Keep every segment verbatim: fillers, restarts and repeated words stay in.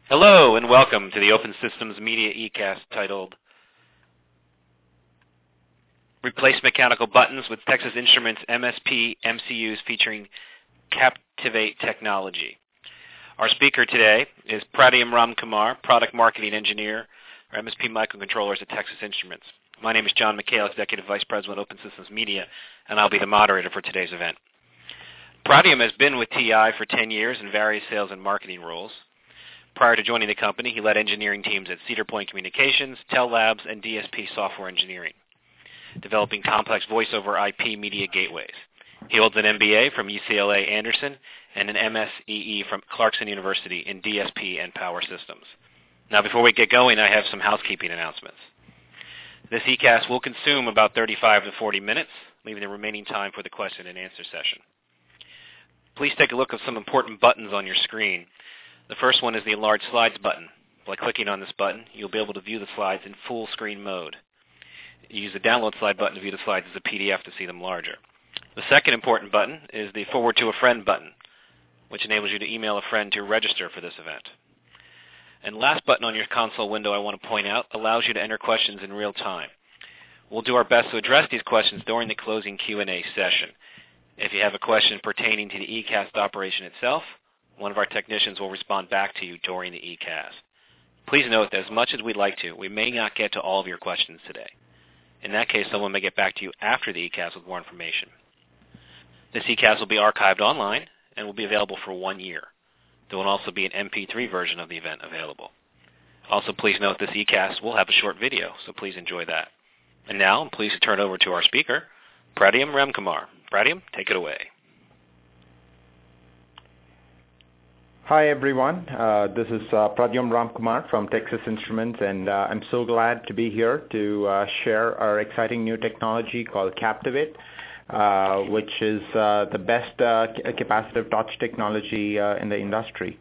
Hello and welcome to the Open Systems Media eCast titled Replace Mechanical Buttons with Texas Instruments M S P M C Us featuring Captivate Technology. Our speaker today is Pradyum Ramkumar, Product Marketing Engineer or M S P Microcontrollers at Texas Instruments. My name is John McHale, Executive Vice President, Open Systems Media, and I'll be the moderator for today's event. Pradyum has been with T I for ten years in various sales and marketing roles. Prior to joining the company, he led engineering teams at Cedar Point Communications, Tel Labs, and D S P Software Engineering, developing complex voice-over I P media gateways. He holds an M B A from U C L A Anderson and an M S E E from Clarkson University in D S P and Power Systems. Now, before we get going, I have some housekeeping announcements. This eCast will consume about thirty-five to forty minutes, leaving the remaining time for the question and answer session. Please take a look at some important buttons on your screen. The first one is the Enlarge Slides button. By clicking on this button, you'll be able to view the slides in full screen mode. You use the Download Slide button to view the slides as a P D F to see them larger. The second important button is the Forward to a Friend button, which enables you to email a friend to register for this event. And the last button on your console window I want to point out allows you to enter questions in real time. We'll do our best to address these questions during the closing Q and A session. If you have a question pertaining to the eCast operation itself, one of our technicians will respond back to you during the eCast. Please note that as much as we'd like to, we may not get to all of your questions today. In that case, someone may get back to you after the eCast with more information. This eCast will be archived online and will be available for one year. There will also be an M P three version of the event available. Also, please note this eCast will have a short video, so please enjoy that. And now, I'm pleased to turn over to our speaker, Pradyum Ramkumar. Pradyum, take it away. Hi everyone, uh, this is uh, Pradyum Ramkumar from Texas Instruments, and uh, I'm so glad to be here to uh, share our exciting new technology called Captivate, uh, which is uh, the best uh, capacitive touch technology uh, in the industry.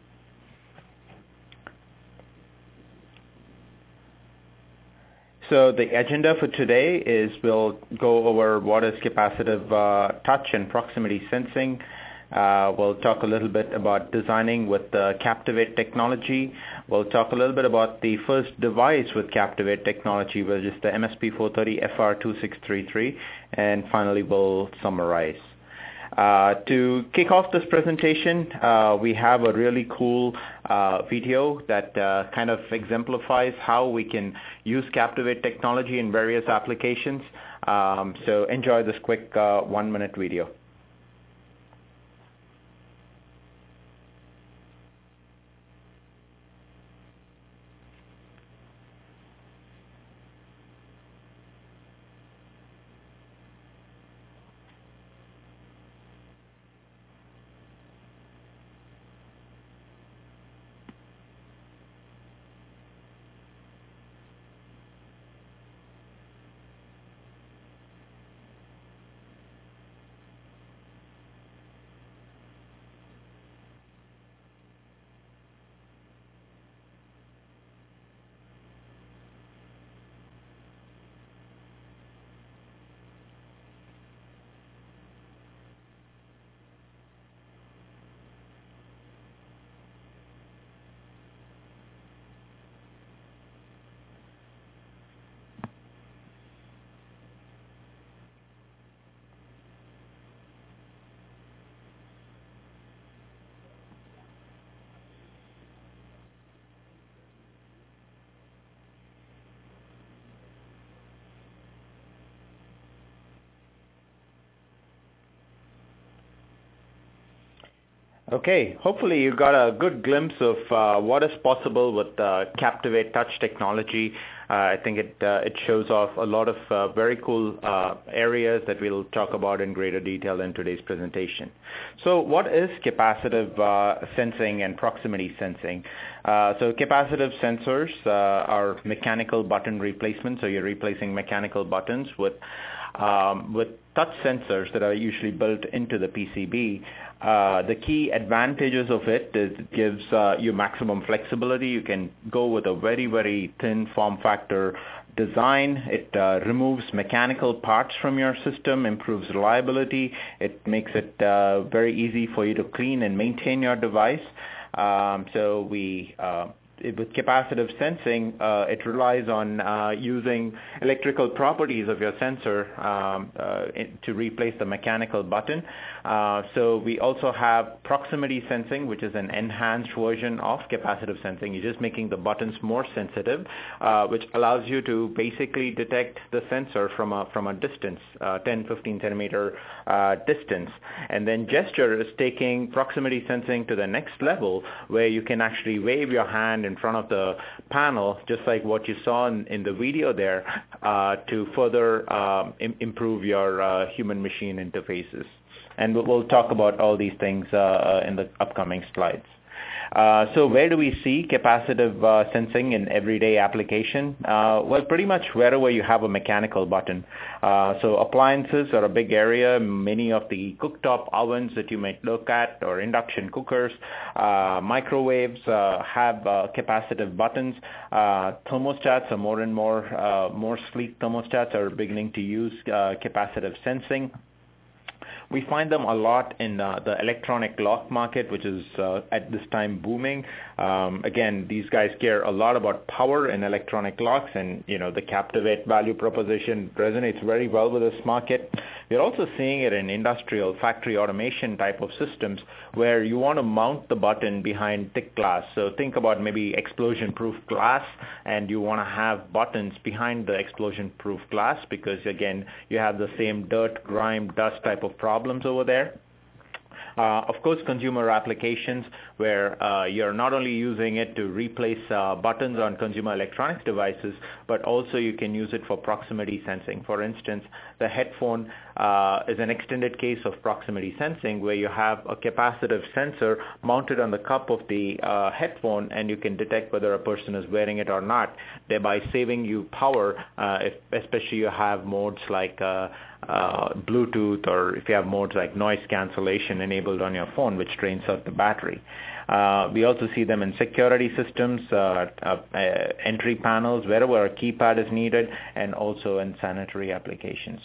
So the agenda for today is we'll go over what is capacitive uh, touch and proximity sensing. Uh, we'll talk a little bit about designing with uh, Captivate technology. We'll talk a little bit about the first device with Captivate technology, which is the M S P four thirty F R two six three three, and finally we'll summarize. Uh, to kick off this presentation, uh, we have a really cool uh, video that uh, kind of exemplifies how we can use Captivate technology in various applications. Um, so enjoy this quick uh, one-minute video. Okay, hopefully you got a good glimpse of uh, what is possible with uh, Captivate touch technology. Uh, I think it uh, it shows off a lot of uh, very cool uh, areas that we'll talk about in greater detail in today's presentation. So what is capacitive uh, sensing and proximity sensing? Uh, so capacitive sensors uh, are mechanical button replacement. So you're replacing mechanical buttons with um, with touch sensors that are usually built into the P C B. Uh, the key advantages of it is it gives uh, you maximum flexibility. You can go with a very, very thin form factor design. It uh, removes mechanical parts from your system, improves reliability. It makes it uh, very easy for you to clean and maintain your device. Um, so we uh, with capacitive sensing, uh, it relies on uh, using electrical properties of your sensor um, uh, in, to replace the mechanical button. Uh, so we also have proximity sensing, which is an enhanced version of capacitive sensing. You're just making the buttons more sensitive, uh, which allows you to basically detect the sensor from a from a distance, uh, ten, fifteen centimeter uh, distance. And then gesture is taking proximity sensing to the next level, where you can actually wave your hand in front of the panel, just like what you saw in, in the video there, uh, to further um, im- improve your uh, human-machine interfaces. And we'll talk about all these things uh, in the upcoming slides. Uh, so where do we see capacitive uh, sensing in everyday application? Uh, well, pretty much wherever you have a mechanical button. Uh, so appliances are a big area. Many of the cooktop ovens that you might look at, or induction cookers, uh, microwaves uh, have uh, capacitive buttons. Uh, thermostats are more and more, uh, more sleek thermostats are beginning to use uh, capacitive sensing. We find them a lot in uh, the electronic lock market, which is uh, at this time booming. Um, again, these guys care a lot about power in electronic locks, and you know the Captivate value proposition resonates very well with this market. We're also seeing it in industrial factory automation type of systems, where you want to mount the button behind thick glass. So think about maybe explosion-proof glass, and you want to have buttons behind the explosion-proof glass because, again, you have the same dirt, grime, dust type of problems over there. Uh, of course, consumer applications where uh, you're not only using it to replace uh, buttons on consumer electronics devices, but also you can use it for proximity sensing. For instance, the headphone uh, is an extended case of proximity sensing, where you have a capacitive sensor mounted on the cup of the uh, headphone, and you can detect whether a person is wearing it or not, thereby saving you power, uh, if, especially you have modes like uh, uh, Bluetooth, or if you have modes like noise cancellation enabled on your phone, which drains out the battery. Uh, we also see them in security systems, uh, uh, uh, entry panels, wherever a keypad is needed, and also in sanitary applications.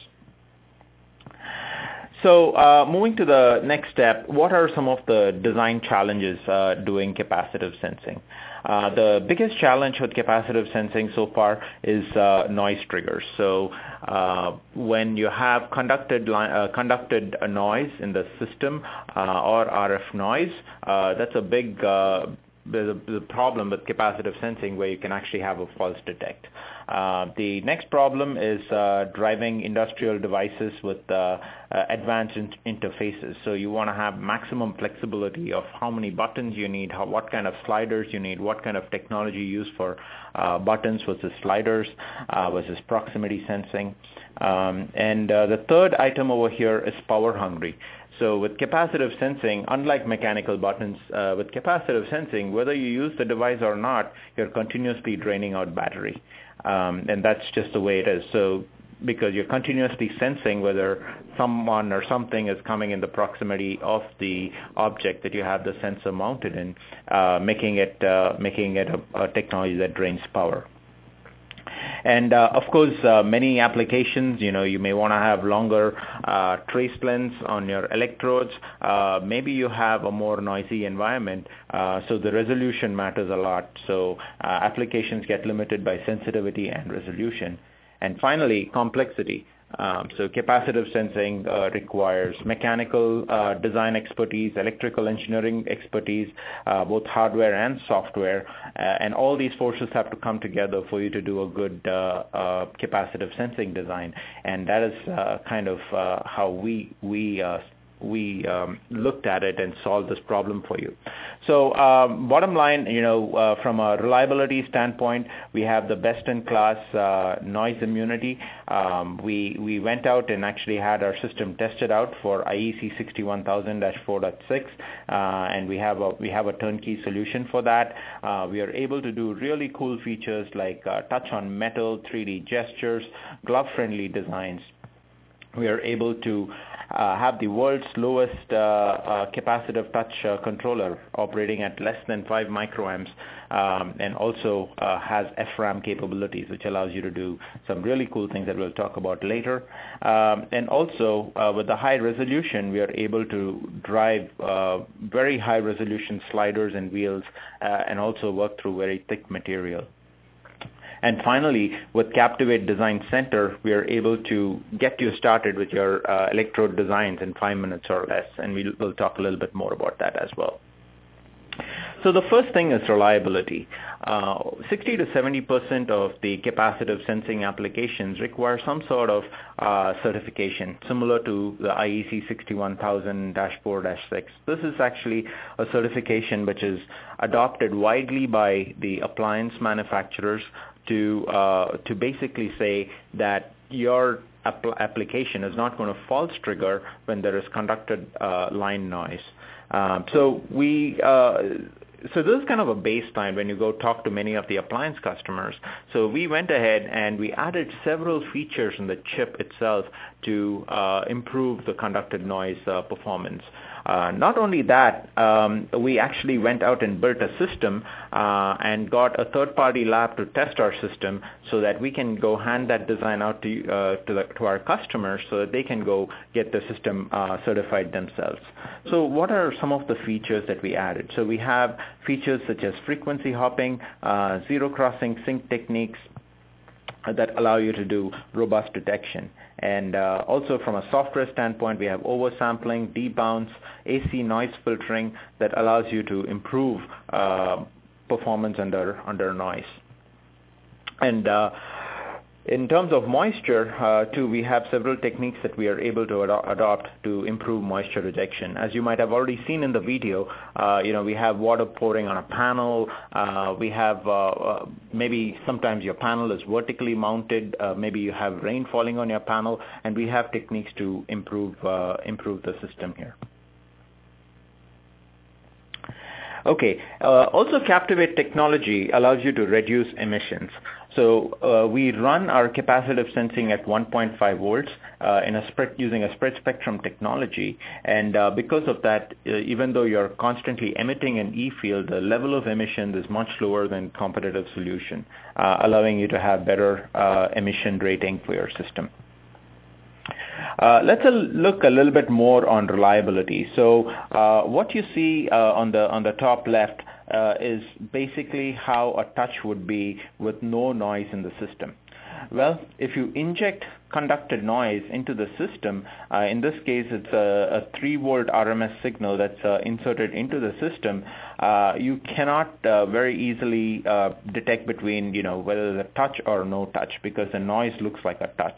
So uh, moving to the next step, what are some of the design challenges uh, doing capacitive sensing? Uh, the biggest challenge with capacitive sensing so far is uh, noise triggers. So uh, when you have conducted uh, conducted a noise in the system uh, or R F noise, uh, that's a big uh, the, the problem with capacitive sensing, where you can actually have a false detect. Uh, the next problem is uh, driving industrial devices with uh, uh, advanced in- interfaces. So you want to have maximum flexibility of how many buttons you need, how, what kind of sliders you need, what kind of technology you use for uh, buttons versus sliders uh, versus proximity sensing. Um, and uh, the third item over here is power hungry. So with capacitive sensing, unlike mechanical buttons, uh, with capacitive sensing, whether you use the device or not, you're continuously draining out battery. Um, and that's just the way it is. So because you're continuously sensing whether someone or something is coming in the proximity of the object that you have the sensor mounted in, uh, making it uh, making it a, a technology that drains power. And uh, of course, uh, many applications, you know, you may want to have longer uh, trace lengths on your electrodes. Uh, maybe you have a more noisy environment, uh, so the resolution matters a lot. So uh, applications get limited by sensitivity and resolution. And finally, complexity. Um, so capacitive sensing uh, requires mechanical uh, design expertise, electrical engineering expertise, uh, both hardware and software, uh, and all these forces have to come together for you to do a good uh, uh, capacitive sensing design. And that is uh, kind of uh, how we we uh, we um, looked at it and solved this problem for you. So um, bottom line, you know, uh, from a reliability standpoint, we have the best-in-class uh, noise immunity. Um, we we went out and actually had our system tested out for I E C sixty-one thousand dash four point six, uh, and we have a we have a turnkey solution for that. Uh, we are able to do really cool features like uh, touch on metal, three D gestures, glove-friendly designs. we are able to uh, have the world's lowest uh, uh, capacitive touch uh, controller operating at less than five microamps, um, and also uh, has F RAM capabilities, which allows you to do some really cool things that we'll talk about later. Um, and also, uh, with the high resolution, we are able to drive uh, very high resolution sliders and wheels, uh, and also work through very thick material. And finally, with Captivate Design Center, we are able to get you started with your uh, electrode designs in five minutes or less, and we'll, we'll talk a little bit more about that as well. So the first thing is reliability. Uh, sixty to seventy percent of the capacitive sensing applications require some sort of uh, certification, similar to the I E C sixty-one thousand dash four dash six. This is actually a certification which is adopted widely by the appliance manufacturers to uh, to basically say that your apl- application is not going to false trigger when there is conducted uh, line noise. Um, so we uh, so this is kind of a baseline when you go talk to many of the appliance customers. So we went ahead and we added several features in the chip itself to uh, improve the conducted noise uh, performance. Uh, not only that, um, we actually went out and built a system uh, and got a third-party lab to test our system so that we can go hand that design out to uh, to, the, to our customers so that they can go get the system uh, certified themselves. So what are some of the features that we added? So we have features such as frequency hopping, uh, zero crossing sync techniques that allow you to do robust detection. And uh, also from a software standpoint, we have oversampling, debounce, A C noise filtering that allows you to improve uh, performance under under noise. And uh, in terms of moisture, uh, too, we have several techniques that we are able to ado- adopt to improve moisture rejection. As you might have already seen in the video, uh, you know, we have water pouring on a panel. Uh, we have uh, uh, maybe sometimes your panel is vertically mounted. Uh, maybe you have rain falling on your panel, and we have techniques to improve uh, improve the system here. Okay. Uh, also, Captivate technology allows you to reduce emissions. So uh, we run our capacitive sensing at one point five volts uh, in a spread using a spread spectrum technology, and uh, because of that, uh, even though you're constantly emitting an E field, the level of emission is much lower than competitive solution, uh, allowing you to have better uh, emission rating for your system. Uh, let's uh, look a little bit more on reliability. So uh, what you see uh, on the on the top left uh, is basically how a touch would be with no noise in the system. Well, if you inject conducted noise into the system, uh, in this case it's a, a three volt R M S signal that's uh, inserted into the system, uh, you cannot uh, very easily uh, detect between, you know, whether there's a touch or no touch, because the noise looks like a touch.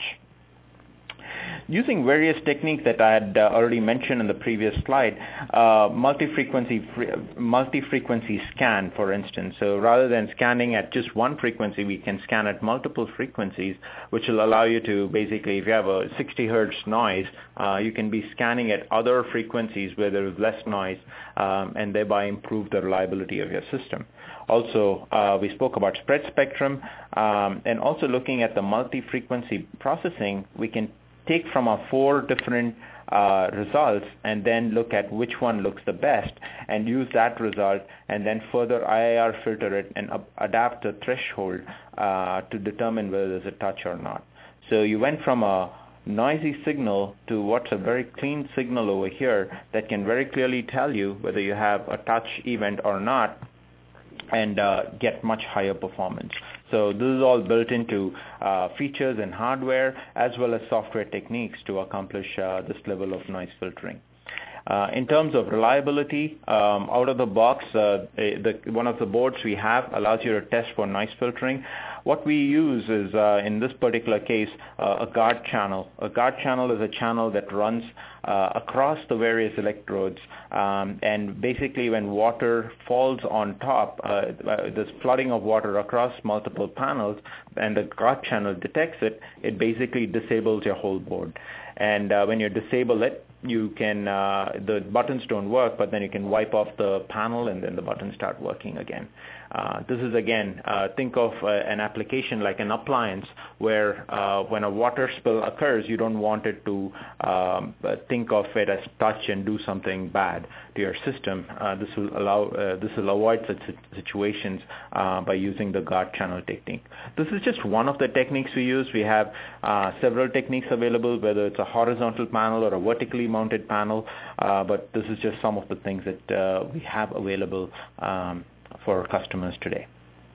Using various techniques that I had uh, already mentioned in the previous slide, uh, multi-frequency multi-frequency scan, for instance. So rather than scanning at just one frequency, we can scan at multiple frequencies, which will allow you to basically, if you have a sixty hertz noise, uh, you can be scanning at other frequencies where there is less noise, um, and thereby improve the reliability of your system. Also, uh, we spoke about spread spectrum, um, and also looking at the multi-frequency processing, we can take from our four different uh, results and then look at which one looks the best and use that result and then further I I R filter it and up, adapt the threshold uh, to determine whether there's a touch or not. So you went from a noisy signal to what's a very clean signal over here that can very clearly tell you whether you have a touch event or not, and uh, get much higher performance. So this is all built into uh, features and hardware as well as software techniques to accomplish uh, this level of noise filtering. Uh, in terms of reliability, um, out of the box, uh, the, one of the boards we have allows you to test for noise filtering. What we use is, uh, in this particular case, uh, a guard channel. A guard channel is a channel that runs uh, across the various electrodes, um, and basically when water falls on top, uh, this flooding of water across multiple panels, and the guard channel detects it, it basically disables your whole board. And uh, when you disable it, you can, uh, the buttons don't work, but then you can wipe off the panel and then the buttons start working again. Uh, this is again, uh, think of uh, an application like an appliance where uh, when a water spill occurs, you don't want it to um, think of it as touch and do something bad to your system. Uh, this will allow, uh, this will avoid such situations uh, by using the guard channel technique. This is just one of the techniques we use. We have uh, several techniques available, whether it's a horizontal panel or a vertically mounted panel, uh, but this is just some of the things that uh, we have available um, for customers today.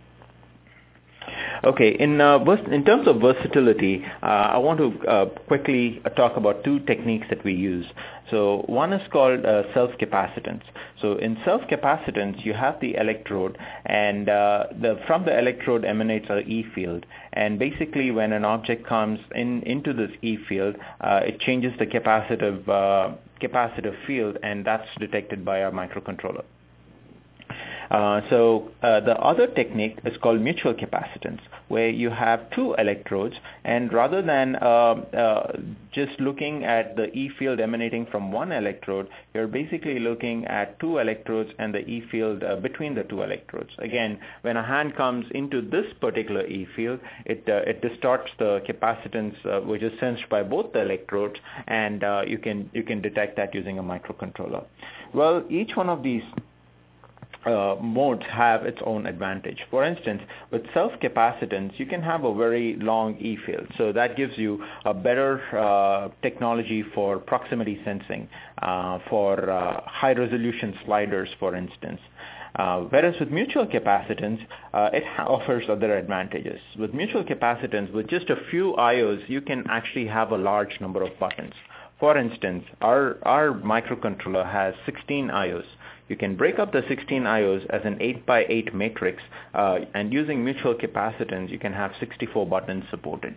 Okay, in uh, in terms of versatility, uh, I want to uh, quickly talk about two techniques that we use. So one is called uh, self-capacitance. So in self-capacitance, you have the electrode, and uh, the, from the electrode emanates an E field. And basically, when an object comes in into this E field, uh, it changes the capacitive uh, capacitive field, and that's detected by our microcontroller. Uh, so uh, the other technique is called mutual capacitance, where you have two electrodes, and rather than uh, uh, just looking at the E field emanating from one electrode, you're basically looking at two electrodes and the E field uh, between the two electrodes. Again, when a hand comes into this particular E field, it uh, it distorts the capacitance uh, which is sensed by both the electrodes, and uh, you can you can detect that using a microcontroller. Well, each one of these Uh, modes have its own advantage. For instance, with self-capacitance, you can have a very long E field. So that gives you a better uh, technology for proximity sensing, uh, for uh, high-resolution sliders, for instance. Uh, whereas with mutual capacitance, uh, it offers other advantages. With mutual capacitance, with just a few I Os, you can actually have a large number of buttons. For instance, our, our microcontroller has sixteen I Os. You can break up the sixteen I Os as an eight by eight matrix, uh, and using mutual capacitance, you can have sixty-four buttons supported.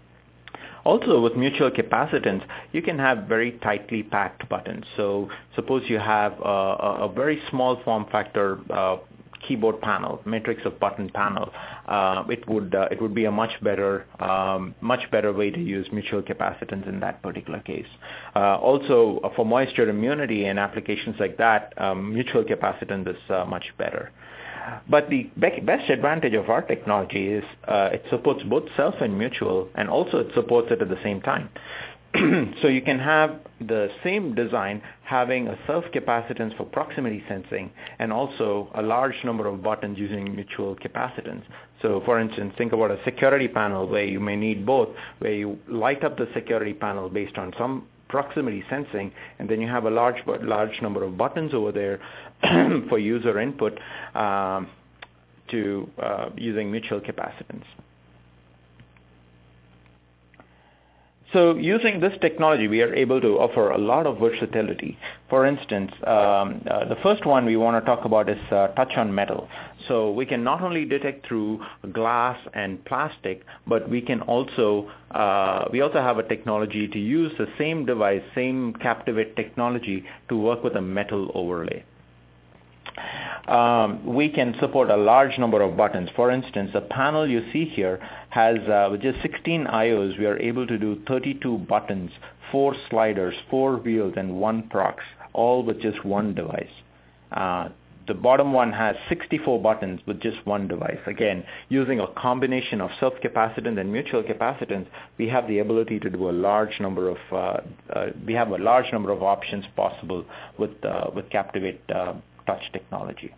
Also, with mutual capacitance, you can have very tightly packed buttons. So suppose you have a, a very small form factor uh, keyboard panel, matrix of button panel, uh, it would uh, it would be a much better um, much better way to use mutual capacitance in that particular case. Uh, also, uh, for moisture immunity and applications like that, um, mutual capacitance is uh, much better. But the be- best advantage of our technology is uh, it supports both self and mutual, and also it supports it at the same time. So you can have the same design having a self-capacitance for proximity sensing and also a large number of buttons using mutual capacitance. So for instance, think about a security panel where you may need both, where you light up the security panel based on some proximity sensing, and then you have a large large number of buttons over there for user input um, to uh, using mutual capacitance. So using this technology, we are able to offer a lot of versatility. For instance, um, uh, the first one we want to talk about is uh, touch on metal. So we can not only detect through glass and plastic, but we can also uh, we also have a technology to use the same device, same Captivate technology to work with a metal overlay. Um, we can support a large number of buttons. For instance, the panel you see here has, uh, with just sixteen I Os, we are able to do thirty-two buttons, four sliders, four wheels, and one prox, all with just one device. Uh, the bottom one has sixty-four buttons with just one device. Again, using a combination of self-capacitance and mutual capacitance, we have the ability to do a large number of, uh, uh, we have a large number of options possible with, uh, with Captivate uh, touch technology.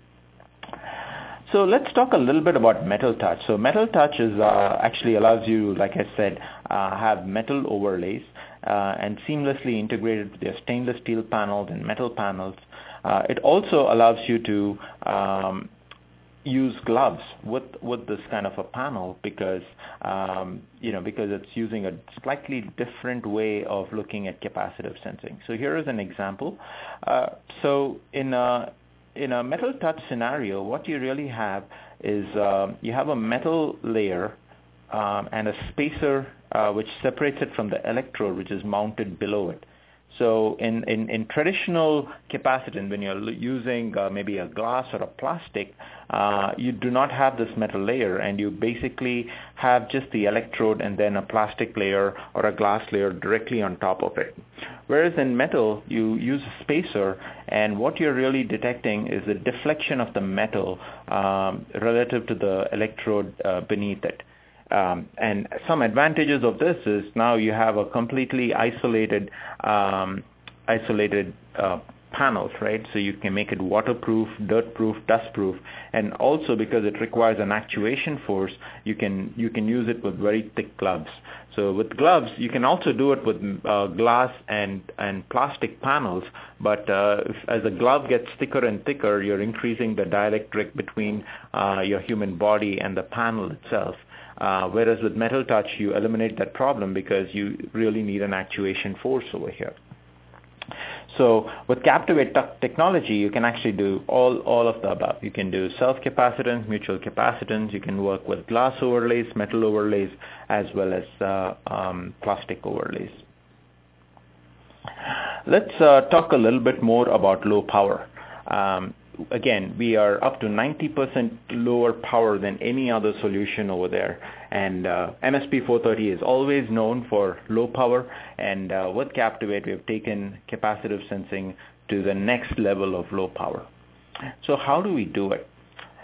So let's talk a little bit about Metal Touch. So Metal Touch is uh, actually allows you, like I said, uh, have metal overlays uh, and seamlessly integrated with your stainless steel panels and metal panels. Uh, it also allows you to um, use gloves with with this kind of a panel because um, you know because it's using a slightly different way of looking at capacitive sensing. So here is an example. Uh, so in a in a metal touch scenario, what you really have is uh, you have a metal layer um, and a spacer uh, which separates it from the electrode which is mounted below it. So in, in, in traditional capacitance, when you're using uh, maybe a glass or a plastic, uh, you do not have this metal layer, and you basically have just the electrode and then a plastic layer or a glass layer directly on top of it. Whereas in metal, you use a spacer, and what you're really detecting is the deflection of the metal um, relative to the electrode uh, beneath it. Um, and some advantages of this is now you have a completely isolated, um, isolated uh, panels, right? So you can make it waterproof, dirt-proof, dust-proof, and also because it requires an actuation force, you can you can use it with very thick gloves. So with gloves, you can also do it with uh, glass and and plastic panels, but uh, if, as the glove gets thicker and thicker, you're increasing the dielectric between uh, your human body and the panel itself. Uh, whereas with metal touch, you eliminate that problem because you really need an actuation force over here. So with Captivate technology, you can actually do all, all of the above. You can do self-capacitance, mutual capacitance. You can work with glass overlays, metal overlays, as well as uh, um, plastic overlays. Let's uh, talk a little bit more about low power. Um, Again, we are up to ninety percent lower power than any other solution over there. And uh, M S P four thirty is always known for low power. And uh, with Captivate, we have taken capacitive sensing to the next level of low power. So how do we do it?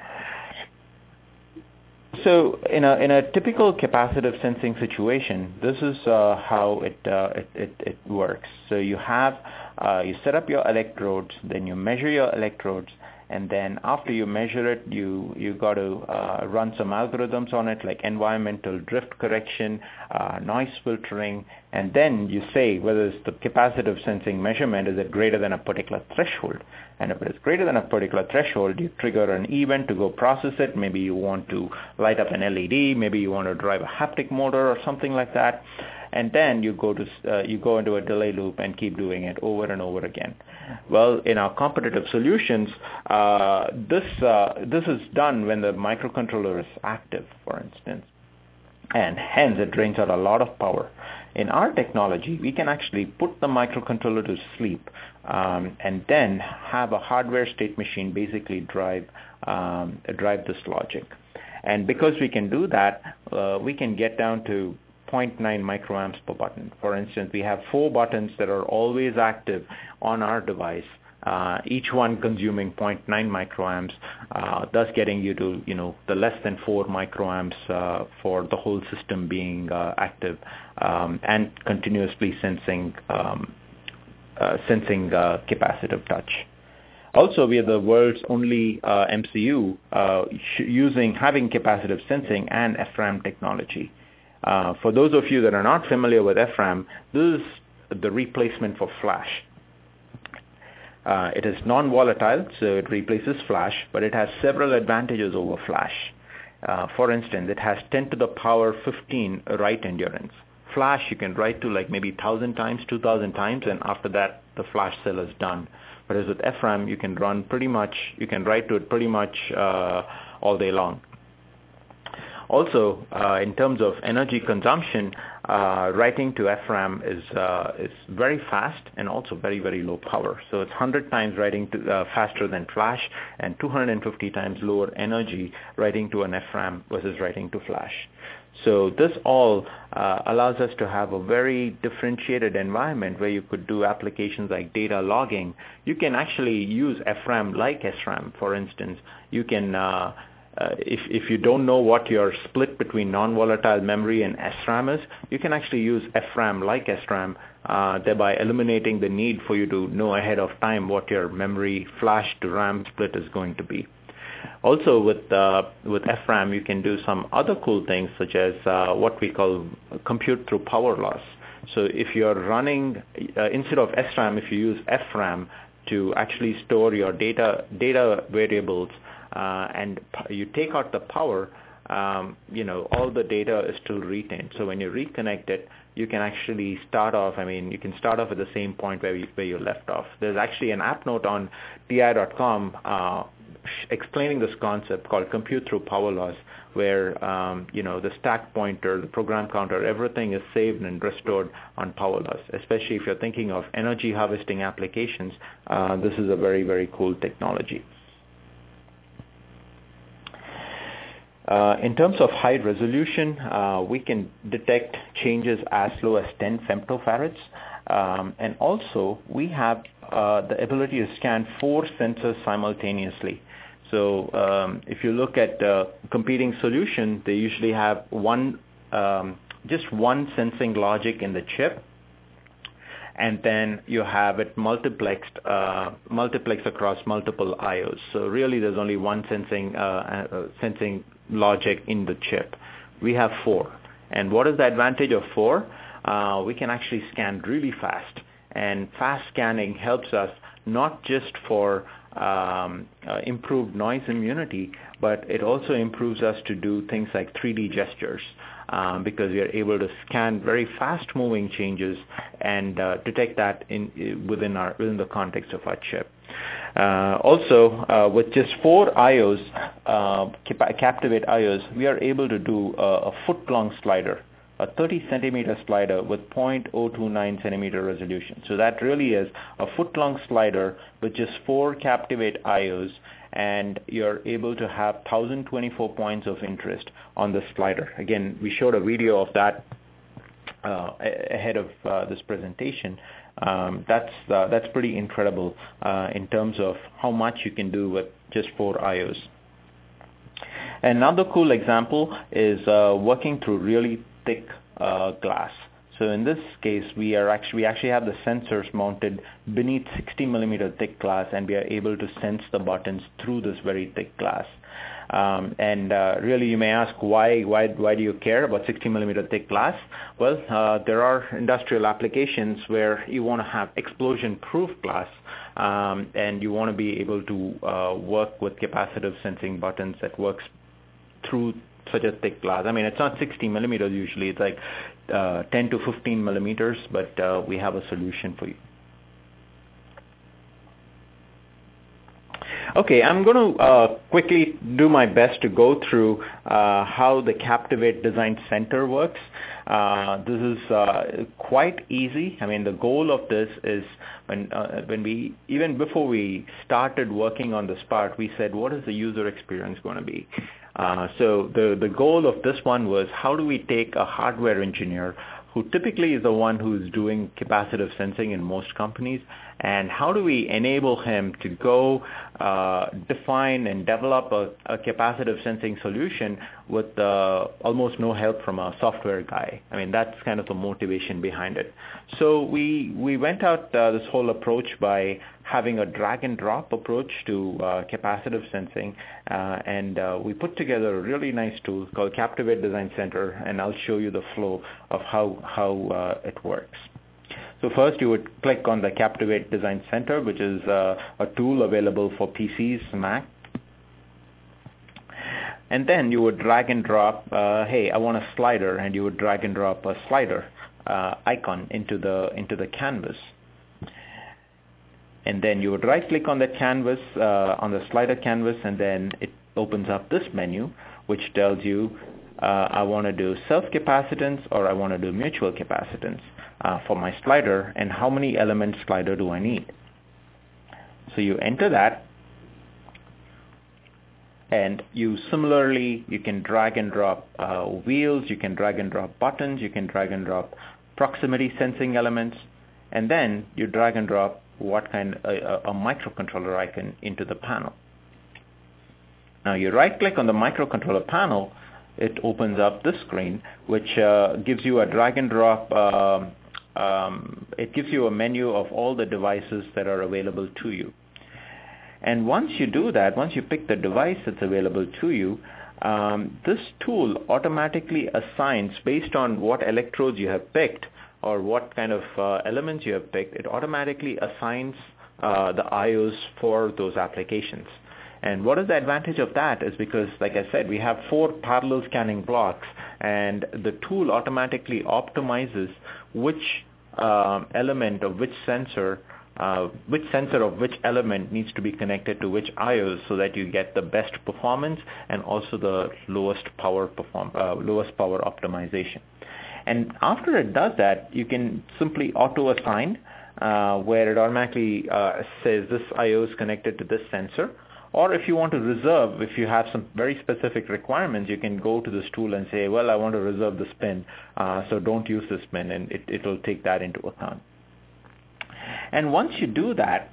So in a in a typical capacitive sensing situation, this is uh, how it, uh, it it it works. So you have uh, you set up your electrodes, then you measure your electrodes, and then after you measure it, you you got to uh, run some algorithms on it, like environmental drift correction, uh, noise filtering, and then you say whether it's the capacitive sensing measurement is it greater than a particular threshold. And if it is greater than a particular threshold, you trigger an event to go process it. Maybe you want to light up an L E D. Maybe you want to drive a haptic motor or something like that. And then you go to uh, you go into a delay loop and keep doing it over and over again. Well, in our competitive solutions, uh, this uh, this is done when the microcontroller is active, for instance, and hence it drains out a lot of power. In our technology, we can actually put the microcontroller to sleep um, and then have a hardware state machine basically drive um, drive this logic. And because we can do that, uh, we can get down to zero point nine microamps per button. For instance, we have four buttons that are always active on our device, uh, each one consuming zero point nine microamps, uh, thus getting you to, you know, the less than four microamps uh, for the whole system being uh, active um, and continuously sensing um, uh, sensing uh, capacitive touch. Also, we are the world's only uh, M C U uh, using having capacitive sensing and F RAM technology. Uh, for those of you that are not familiar with F RAM, this is the replacement for flash. Uh, it is non-volatile, so it replaces flash, but it has several advantages over flash. Uh, for instance, it has ten to the power fifteen write endurance. Flash you can write to like maybe one thousand times, two thousand times, and after that the flash cell is done. Whereas with F RAM, you can run pretty much, you can write to it pretty much uh, all day long. Also, uh, in terms of energy consumption, uh, writing to F RAM is uh, is very fast and also very, very low power. So it's one hundred times writing to, uh, faster than flash and two hundred fifty times lower energy writing to an F RAM versus writing to flash. So this all uh, allows us to have a very differentiated environment where you could do applications like data logging. You can actually use F RAM like S RAM, for instance. You can uh, Uh, if, if you don't know what your split between non-volatile memory and S RAM is, you can actually use F RAM like S RAM, uh, thereby eliminating the need for you to know ahead of time what your memory flash to RAM split is going to be. Also, with uh, with F RAM, you can do some other cool things, such as uh, what we call compute through power loss. So if you're running, uh, instead of S RAM, if you use F RAM to actually store your data data variables, Uh, and p- you take out the power, um, you know, all the data is still retained. So when you reconnect it, you can actually start off, I mean, you can start off at the same point where you, where you left off. There's actually an app note on T I dot com uh, explaining this concept called compute through power loss, where um, you know the stack pointer, the program counter, everything is saved and restored on power loss. Especially if you're thinking of energy harvesting applications, uh, this is a very, very cool technology. Uh, in terms of high resolution, uh, we can detect changes as low as ten femtofarads. Um, and also, we have uh, the ability to scan four sensors simultaneously. So um, if you look at uh, competing solution, they usually have one, um, just one sensing logic in the chip, and then you have it multiplexed, uh, multiplexed across multiple I Os. So really, there's only one sensing uh, uh, sensing logic in the chip. We have four. And what is the advantage of four? Uh, we can actually scan really fast. And fast scanning helps us not just for um, uh, improved noise immunity, but it also improves us to do things like three D gestures um, because we are able to scan very fast-moving changes and uh, detect that in within our within the context of our chip. Uh, also, uh, with just four I Os, uh, Captivate I Os, we are able to do a, a foot-long slider, a thirty centimeter slider with zero point zero two nine centimeter resolution. So that really is a foot-long slider with just four Captivate I Os, and you're able to have one thousand twenty-four points of interest on the slider. Again, we showed a video of that uh, ahead of uh, this presentation. Um, that's uh, that's pretty incredible uh, in terms of how much you can do with just four I Os. Another cool example is uh, working through really thick uh, glass. So in this case, we are actually we actually have the sensors mounted beneath sixty millimeter thick glass, and we are able to sense the buttons through this very thick glass. Um, and uh, really, you may ask why why why do you care about sixty millimeter thick glass? Well, uh, there are industrial applications where you want to have explosion-proof glass, um, and you want to be able to uh, work with capacitive sensing buttons that works through such a thick glass. I mean, it's not sixty millimeters usually; it's like uh, ten to fifteen millimeters. But uh, we have a solution for you. Okay, I'm going to uh, quickly do my best to go through uh, how the Captivate Design Center works. Uh, this is uh, quite easy. I mean, the goal of this is when uh, when we even before we started working on this part, we said, what is the user experience going to be? Uh, so the the goal of this one was, how do we take a hardware engineer who typically is the one who's doing capacitive sensing in most companies, and how do we enable him to go uh, define and develop a, a capacitive sensing solution with uh, almost no help from a software guy? I mean, that's kind of the motivation behind it. So we we went out uh, this whole approach by having a drag and drop approach to uh, capacitive sensing, uh, and uh, we put together a really nice tool called Captivate Design Center, and I'll show you the flow of how, how uh, it works. So first you would click on the Captivate Design Center, which is uh, a tool available for P Cs, Mac. And then you would drag and drop, uh, hey, I want a slider, and you would drag and drop a slider uh, icon into the, into the canvas. And then you would right-click on the canvas, uh, on the slider canvas, and then it opens up this menu, which tells you, uh, I want to do self-capacitance or I want to do mutual capacitance uh, for my slider, and how many element slider do I need? So you enter that, and you similarly, you can drag and drop uh, wheels, you can drag and drop buttons, you can drag and drop proximity sensing elements, and then you drag and drop what kind a, a microcontroller icon into the panel. Now you right click on the microcontroller panel, it opens up this screen, which uh, gives you a drag and drop, uh, um, it gives you a menu of all the devices that are available to you. And once you do that, once you pick the device that's available to you, um, this tool automatically assigns, based on what electrodes you have picked, or what kind of uh, elements you have picked, it automatically assigns uh, the I Os for those applications. And what is the advantage of that is because, like I said, we have four parallel scanning blocks, and the tool automatically optimizes which um, element or which sensor uh, which sensor of which element needs to be connected to which I Os so that you get the best performance and also the lowest power perform uh, lowest power optimization. And after it does that, you can simply auto-assign uh, where it automatically uh, says this I O is connected to this sensor. Or if you want to reserve, if you have some very specific requirements, you can go to this tool and say, well, I want to reserve this pin, uh, so don't use this pin, and it, it'll take that into account. And once you do that,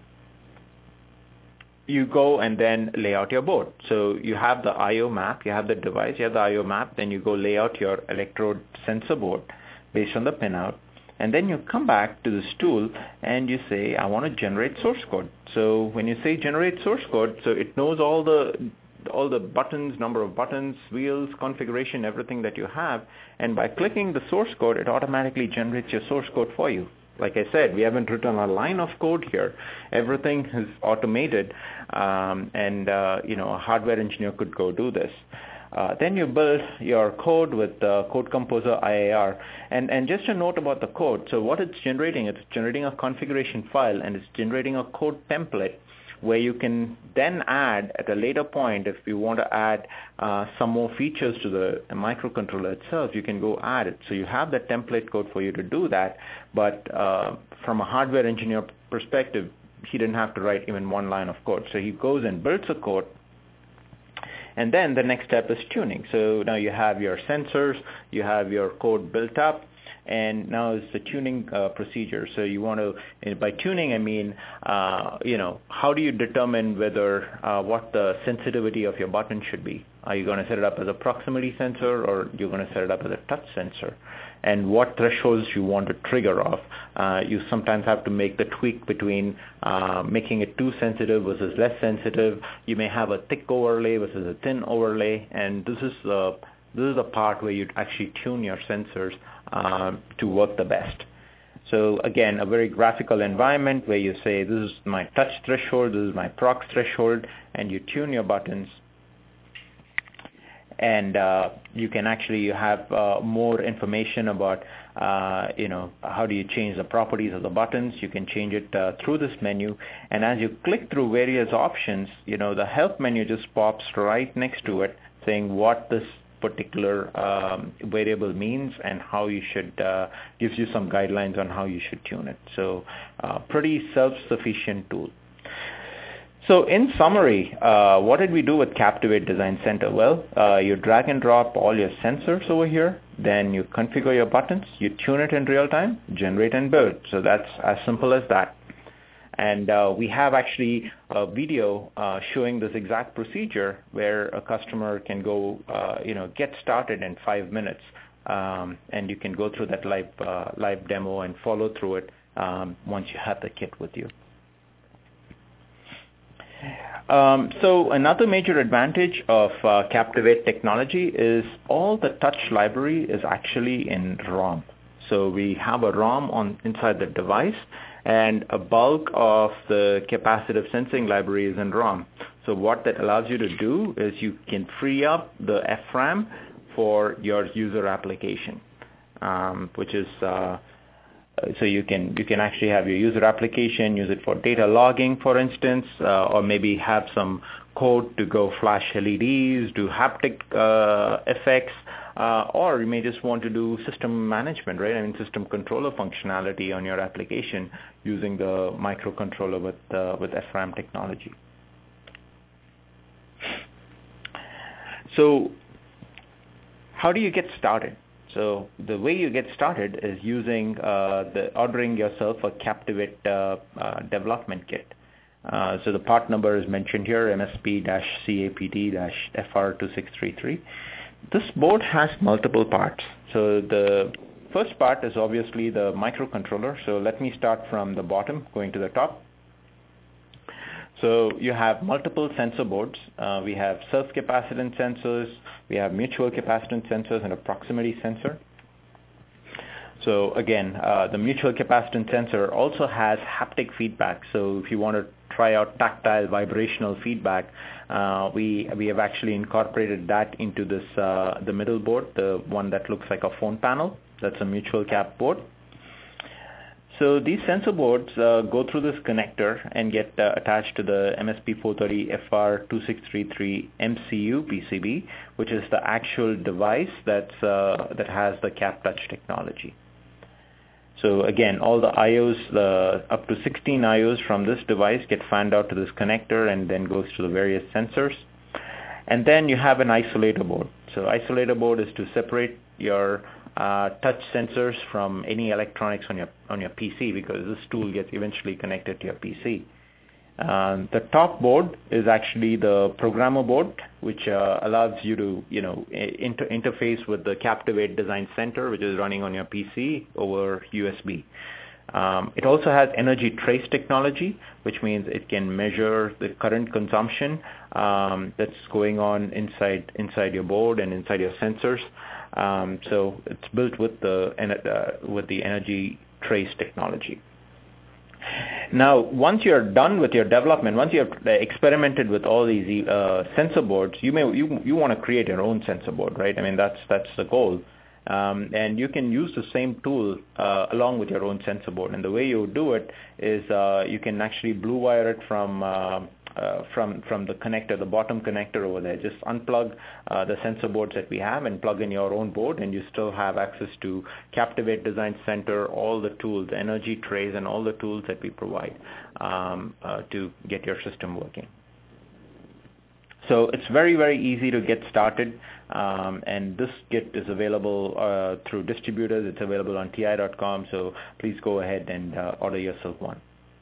you go and then lay out your board. So you have the I O map, you have the device, you have the I O map, then you go lay out your electrode sensor board based on the pinout. And then you come back to this tool and you say, I want to generate source code. So when you say generate source code, so it knows all the all the buttons, number of buttons, wheels, configuration, everything that you have. And by clicking the source code, it automatically generates your source code for you. Like I said, we haven't written a line of code here. Everything is automated, um, and uh, you know, a hardware engineer could go do this. Uh, then you build your code with uh, Code Composer I A R. And, and just a note about the code. So what it's generating, it's generating a configuration file, and it's generating a code template where you can then add at a later point, if you want to add uh, some more features to the microcontroller itself, you can go add it. So you have the template code for you to do that. But uh, from a hardware engineer perspective, he didn't have to write even one line of code. So he goes and builds a code. And then the next step is tuning. So now you have your sensors, you have your code built up, and now it's the tuning uh, procedure. So you want to, and by tuning I mean, uh, you know, how do you determine whether uh, what the sensitivity of your button should be? Are you going to set it up as a proximity sensor, or you're going to set it up as a touch sensor? And what thresholds you want to trigger off. Uh, you sometimes have to make the tweak between uh, making it too sensitive versus less sensitive. You may have a thick overlay versus a thin overlay, and this is the this is the part where you actually tune your sensors uh, to work the best. So again, a very graphical environment where you say this is my touch threshold, this is my prox threshold, and you tune your buttons. And uh, you can actually have uh, more information about, uh, you know, how do you change the properties of the buttons. You can change it uh, through this menu. And as you click through various options, you know, the help menu just pops right next to it saying what this particular um, variable means and how you should, uh, gives you some guidelines on how you should tune it. So uh, pretty self-sufficient tool. So in summary, uh, what did we do with Captivate Design Center? Well, uh, you drag and drop all your sensors over here, then you configure your buttons, you tune it in real time, generate and build. So that's as simple as that. And uh, we have actually a video uh, showing this exact procedure where a customer can go, uh, you know, get started in five minutes. Um, and you can go through that live, uh, live demo and follow through it um, once you have the kit with you. Um, so another major advantage of uh, Captivate technology is all the touch library is actually in ROM. So we have a ROM on inside the device, and a bulk of the capacitive sensing library is in ROM. So what that allows you to do is you can free up the F RAM for your user application, um, which is uh, so you can you can actually have your user application, use it for data logging, for instance, uh, or maybe have some code to go flash L E Ds, do haptic uh, effects, uh, or you may just want to do system management, right? I mean, system controller functionality on your application using the microcontroller with uh, with F RAM technology. So how do you get started? So the way you get started is using uh, the ordering yourself a Captivate uh, uh, development kit. Uh, so the part number is mentioned here, M S P C A P T F R two six three three. This board has multiple parts. So the first part is obviously the microcontroller. So let me start from the bottom, going to the top. So you have multiple sensor boards. Uh, we have self-capacitance sensors, we have mutual capacitance sensors, and a proximity sensor. So again, uh, the mutual capacitance sensor also has haptic feedback. So if you want to try out tactile vibrational feedback, uh, we we have actually incorporated that into this uh, the middle board, the one that looks like a phone panel. That's a mutual cap board. So these sensor boards uh, go through this connector and get uh, attached to the M S P four thirty F R two six three three M C U P C B, which is the actual device that's, uh, that has the CapTouch technology. So again, all the I Os, the up to sixteen I Os from this device get fanned out to this connector and then goes to the various sensors. And then you have an isolator board. So isolator board is to separate your uh, touch sensors from any electronics on your on your P C, because this tool gets eventually connected to your P C. Um, the top board is actually the programmer board, which uh, allows you to, you know, inter- interface with the Captivate Design Center, which is running on your P C over U S B. Um, it also has energy trace technology, which means it can measure the current consumption um, that's going on inside inside your board and inside your sensors. Um, so it's built with the uh, with the energy trace technology. Now, once you're done with your development, once you've experimented with all these uh, sensor boards, you may you you want to create your own sensor board, right? I mean, that's that's the goal, um, and you can use the same tool uh, along with your own sensor board. And the way you do it is uh, you can actually blue wire it from uh, uh, from from the connector, the bottom connector over there. Just unplug uh, the sensor boards that we have and plug in your own board, and you still have access to Captivate Design Center, all the tools, energy trace, and all the tools that we provide um, uh, to get your system working. So it's very, very easy to get started, um, and this kit is available uh, through distributors. It's available on T I dot com, so please go ahead and uh, order yourself one.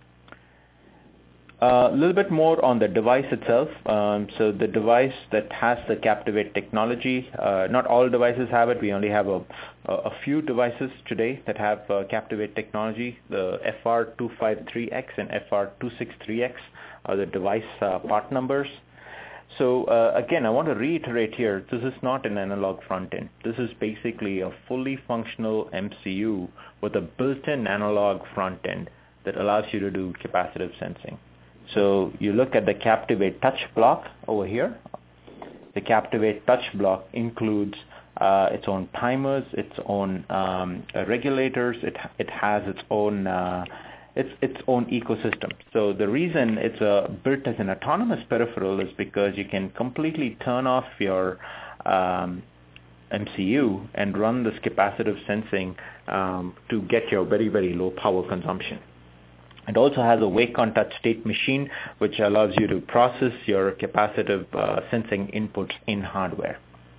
A uh, little bit more on the device itself. Um, so the device that has the Captivate technology, uh, not all devices have it. We only have a, a few devices today that have uh, Captivate technology. The F R two fifty-three X and F R two sixty-three X are the device uh, part numbers. So uh, again, I want to reiterate here, this is not an analog front end. This is basically a fully functional M C U with a built-in analog front end that allows you to do capacitive sensing. So you look at the Captivate Touch block over here. The Captivate Touch block includes uh, its own timers, its own um, uh, regulators. It it has its own uh, its its own ecosystem. So the reason it's uh, built as an autonomous peripheral is because you can completely turn off your um, M C U and run this capacitive sensing um, to get your very, very low power consumption. It also has a wake on touch state machine, which allows you to process your capacitive uh, sensing inputs in hardware.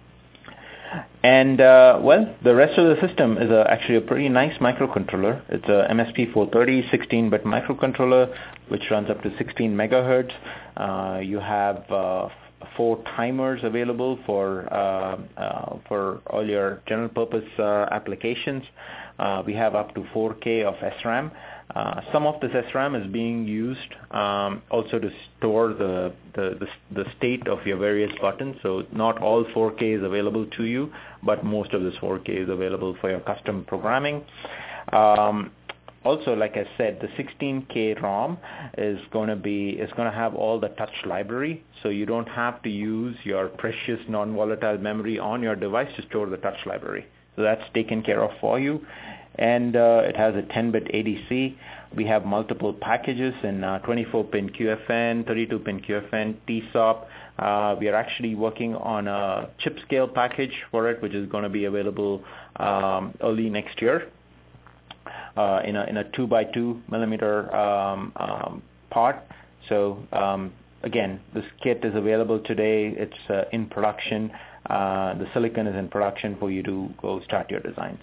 And uh, well, the rest of the system is a, actually a pretty nice microcontroller. It's a M S P four thirty sixteen bit microcontroller, which runs up to sixteen megahertz. Uh, you have uh, four timers available for uh, uh, for all your general purpose uh, applications. Uh, we have up to four K of S RAM. Uh, some of this S RAM is being used um, also to store the, the, the, the state of your various buttons. So not all four K is available to you, but most of this four K is available for your custom programming. Um, also, like I said, the sixteen K ROM is going to be is going to have all the touch library, so you don't have to use your precious non-volatile memory on your device to store the touch library. So that's taken care of for you. And uh, it has a ten bit A D C. We have multiple packages in uh, twenty-four pin Q F N, thirty-two pin Q F N, T S O P. Uh, we are actually working on a chip scale package for it, which is going to be available um, early next year uh, in a in a two by two millimeter um, um, part. So um, again, this kit is available today. It's uh, in production. Uh, the silicon is in production for you to go start your designs.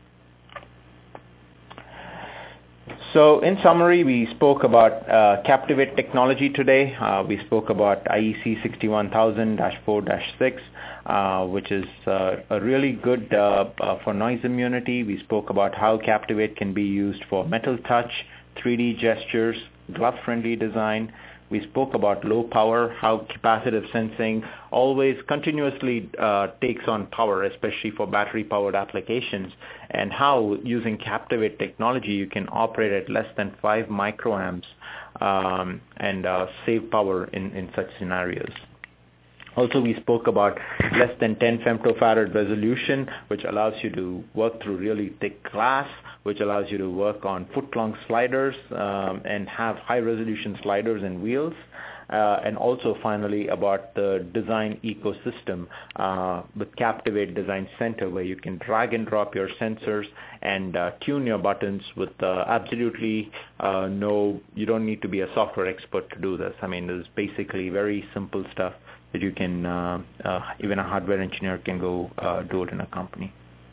So in summary, we spoke about uh, Captivate technology today. Uh, we spoke about I E C six one thousand dash four dash six, uh, which is uh, a really good uh, uh, for noise immunity. We spoke about how Captivate can be used for metal touch, three D gestures, glove-friendly design. We spoke about low power, how capacitive sensing always continuously uh, takes on power, especially for battery-powered applications, and how using Captivate technology you can operate at less than five microamps um, and uh, save power in, in such scenarios. Also, we spoke about less than ten femtofarad resolution, which allows you to work through really thick glass, which allows you to work on foot-long sliders um, and have high-resolution sliders and wheels. Uh, and also, finally, about the design ecosystem uh, with Captivate Design Center, where you can drag and drop your sensors and uh, tune your buttons with uh, absolutely uh, no, you don't need to be a software expert to do this. I mean, this is basically very simple stuff that you can, uh, uh, even a hardware engineer can go uh, do it in a company.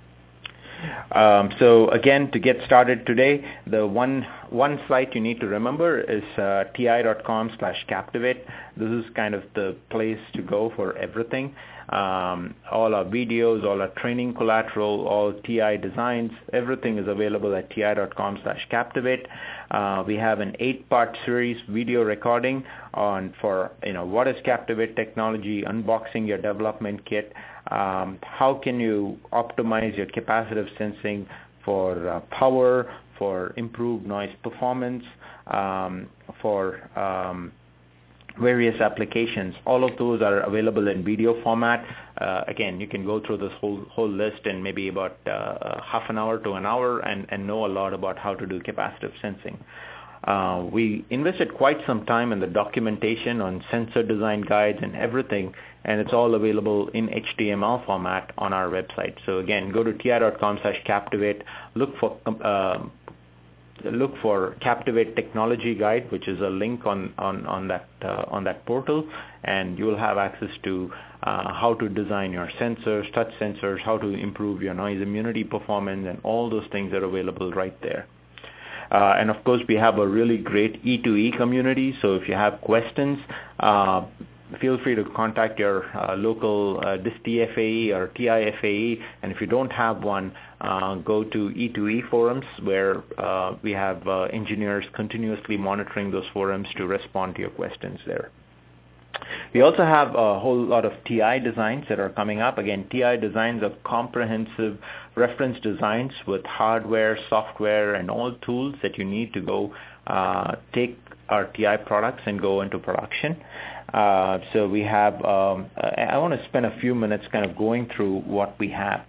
Um, so again, to get started today, the one one site you need to remember is uh, ti.com slash Captivate. This is kind of the place to go for everything. Um, all our videos, all our training collateral, all T I designs, everything is available at ti.com slash Captivate. Uh, we have an eight-part series video recording on for you know what is Captivate technology, unboxing your development kit. Um, how can you optimize your capacitive sensing for uh, power, for improved noise performance, um, for um, various applications. All of those are available in video format. Uh, again, you can go through this whole whole list in maybe about uh, half an hour to an hour and, and know a lot about how to do capacitive sensing. Uh, we invested quite some time in the documentation on sensor design guides and everything, and it's all available in H T M L format on our website. So again, go to ti.com slash Captivate, look for uh, look for Captivate Technology Guide, which is a link on on on that uh, on that portal, and you will have access to uh, how to design your sensors, touch sensors, how to improve your noise immunity performance, and all those things are available right there. Uh, and of course, we have a really great E two E community. So if you have questions, uh, feel free to contact your uh, local uh, D I S T F A E or T I F A E. And if you don't have one, uh, go to E two E forums, where uh, we have uh, engineers continuously monitoring those forums to respond to your questions there. We also have a whole lot of T I designs that are coming up. Again, T I designs are comprehensive reference designs with hardware, software, and all tools that you need to go uh, take our T I products and go into production. Uh, so we have, um, I want to spend a few minutes kind of going through what we have.